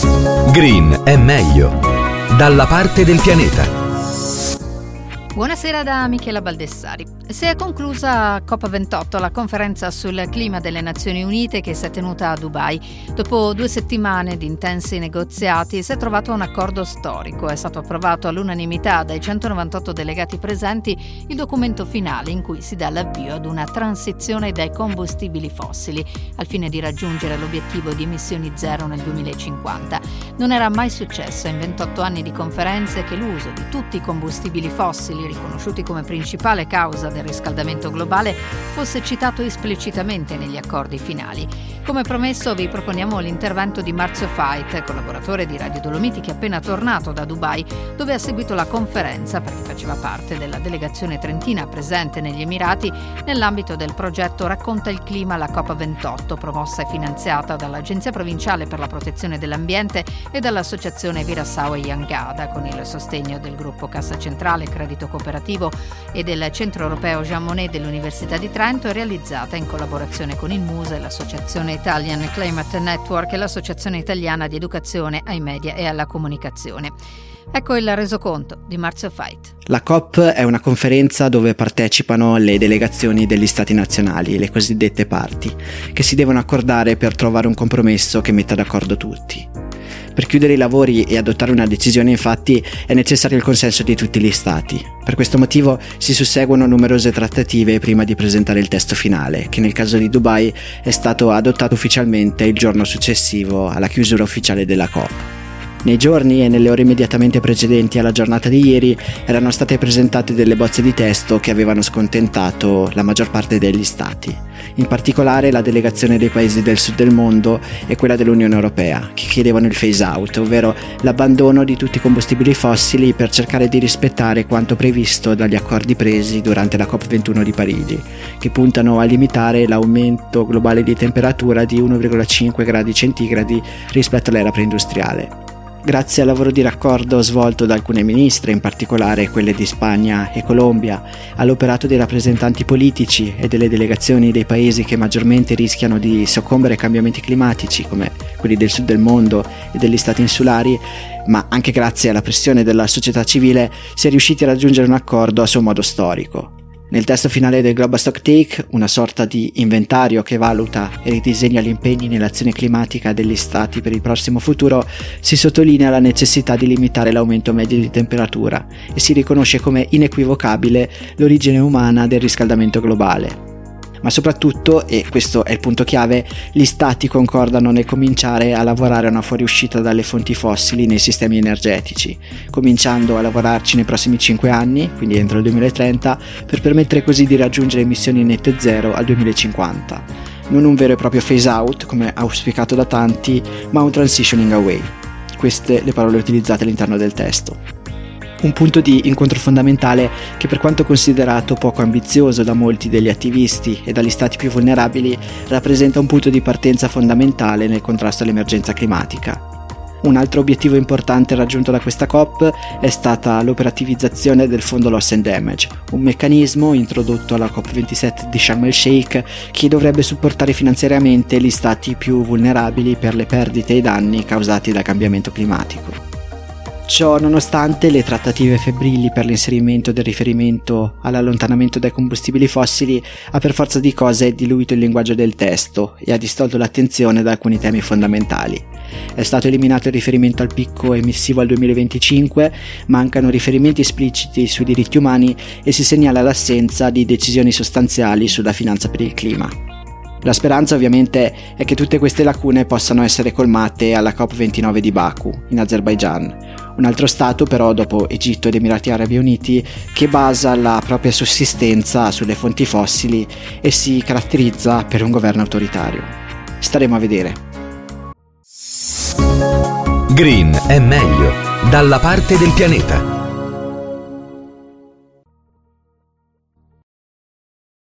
Green è meglio. Dalla parte del pianeta. Buonasera da Michela Baldessari. Si è conclusa COP28, la conferenza sul clima delle Nazioni Unite che si è tenuta a Dubai. Dopo 2 settimane di intensi negoziati si è trovato un accordo storico. È stato approvato all'unanimità dai 198 delegati presenti il documento finale in cui si dà l'avvio ad una transizione dai combustibili fossili al fine di raggiungere l'obiettivo di emissioni zero nel 2050. Non era mai successo in 28 anni di conferenze che l'uso di tutti i combustibili fossili riconosciuti come principale causa del riscaldamento globale fosse citato esplicitamente negli accordi finali. Come promesso vi proponiamo l'intervento di Marzio Fait, collaboratore di Radio Dolomiti che è appena tornato da Dubai, dove ha seguito la conferenza perché faceva parte della delegazione trentina presente negli Emirati nell'ambito del progetto Racconta il clima la COP28, promossa e finanziata dall'Agenzia Provinciale per la Protezione dell'Ambiente e dall'Associazione Virasao e Jangada con il sostegno del gruppo Cassa Centrale Credito Cooperativo e del Centro Europeo Jean Monnet dell'Università di Trento, è realizzata in collaborazione con il MUSE, l'Associazione Italian Climate Network e l'Associazione Italiana di Educazione ai Media e alla Comunicazione. Ecco il resoconto di Marzio Fait. La COP è una conferenza dove partecipano le delegazioni degli stati nazionali, le cosiddette parti, che si devono accordare per trovare un compromesso che metta d'accordo tutti. Per chiudere i lavori e adottare una decisione, infatti, è necessario il consenso di tutti gli stati. Per questo motivo si susseguono numerose trattative prima di presentare il testo finale, che nel caso di Dubai è stato adottato ufficialmente il giorno successivo alla chiusura ufficiale della COP. Nei giorni e nelle ore immediatamente precedenti alla giornata di ieri erano state presentate delle bozze di testo che avevano scontentato la maggior parte degli stati, in particolare la delegazione dei paesi del sud del mondo e quella dell'Unione Europea, che chiedevano il phase out, ovvero l'abbandono di tutti i combustibili fossili per cercare di rispettare quanto previsto dagli accordi presi durante la COP21 di Parigi, che puntano a limitare l'aumento globale di temperatura di 1,5 gradi centigradi rispetto all'era preindustriale. Grazie al lavoro di raccordo svolto da alcune ministre, in particolare quelle di Spagna e Colombia, all'operato dei rappresentanti politici e delle delegazioni dei paesi che maggiormente rischiano di soccombere ai cambiamenti climatici, come quelli del sud del mondo e degli stati insulari, ma anche grazie alla pressione della società civile, si è riusciti a raggiungere un accordo a suo modo storico. Nel testo finale del Global Stocktake, una sorta di inventario che valuta e ridisegna gli impegni nell'azione climatica degli stati per il prossimo futuro, si sottolinea la necessità di limitare l'aumento medio di temperatura e si riconosce come inequivocabile l'origine umana del riscaldamento globale. Ma soprattutto, e questo è il punto chiave, gli stati concordano nel cominciare a lavorare a una fuoriuscita dalle fonti fossili nei sistemi energetici, cominciando a lavorarci nei prossimi 5 anni, quindi entro il 2030, per permettere così di raggiungere emissioni nette zero al 2050. Non un vero e proprio phase out, come auspicato da tanti, ma un transitioning away. Queste le parole utilizzate all'interno del testo. Un punto di incontro fondamentale che, per quanto considerato poco ambizioso da molti degli attivisti e dagli stati più vulnerabili, rappresenta un punto di partenza fondamentale nel contrasto all'emergenza climatica. Un altro obiettivo importante raggiunto da questa COP è stata l'operativizzazione del fondo Loss and Damage, un meccanismo introdotto alla COP27 di Sharm el Sheikh che dovrebbe supportare finanziariamente gli stati più vulnerabili per le perdite e i danni causati dal cambiamento climatico. Ciò nonostante, le trattative febbrili per l'inserimento del riferimento all'allontanamento dai combustibili fossili ha per forza di cose diluito il linguaggio del testo e ha distolto l'attenzione da alcuni temi fondamentali. È stato eliminato il riferimento al picco emissivo al 2025, mancano riferimenti espliciti sui diritti umani e si segnala l'assenza di decisioni sostanziali sulla finanza per il clima. La speranza ovviamente è che tutte queste lacune possano essere colmate alla COP29 di Baku, in Azerbaigian, un altro stato però dopo Egitto ed Emirati Arabi Uniti che basa la propria sussistenza sulle fonti fossili e si caratterizza per un governo autoritario. Staremo a vedere. Green è meglio, dalla parte del pianeta.